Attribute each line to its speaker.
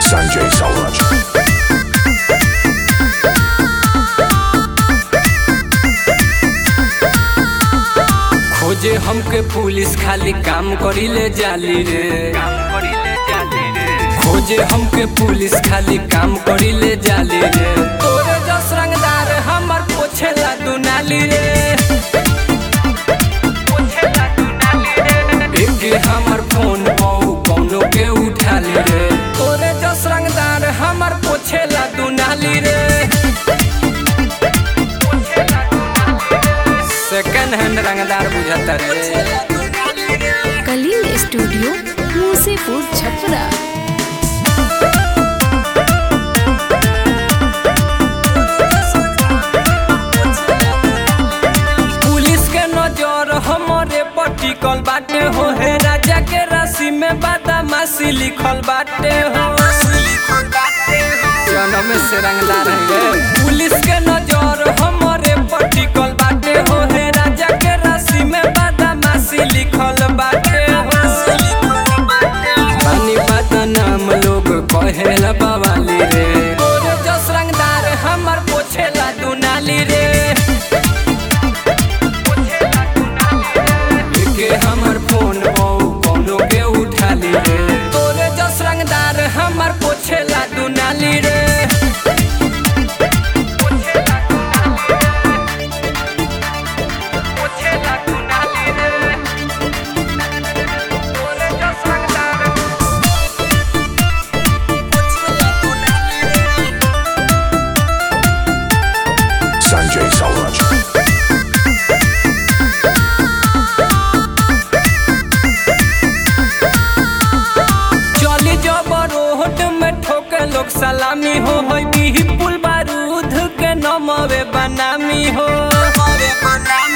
Speaker 1: Sanjay Sauraj.
Speaker 2: खोजे हमके police खाली काम करीले जाली रे। खोजे हमके पुलिस खाली काम करीले जाली रे। तोरे जस रंगदार हमर पोछेला दुनाली रे। एक हमर फोन पाऊ कौनो के उठाली रे। तोरे जस रंगदार हमर पोछेला दुनाली रे। सेकंड हैंड रंगदार बुझाता रे।
Speaker 3: कलील स्टूडियो मूसेपुर छपरा।
Speaker 2: पुलिस के नजर हमरे पर टिकल बाटे हो। हे राजा के राशि में बदमाशी लिखल बाटे हो। जन्म से रंगदार है। पुलिस के नजर हमरे पर टिकल बाटे हो। हे राजा के राशि में बदमाशी लिखल बाटे हो। पानी पाता नाम लोग कहेला बवाली रे। तोरे जस रंगदार हमर पोछेला दुनाली रे। के हमर फोन कौनो के उठाली रे। तोरे जस रंगदार हमर पोछेला दुनाली रे।
Speaker 1: Sanjay Sauraj.
Speaker 2: चली जब रोड में ठोके लोग सलामी हो। बिही पुल बारूद के नमवे बनामी हो।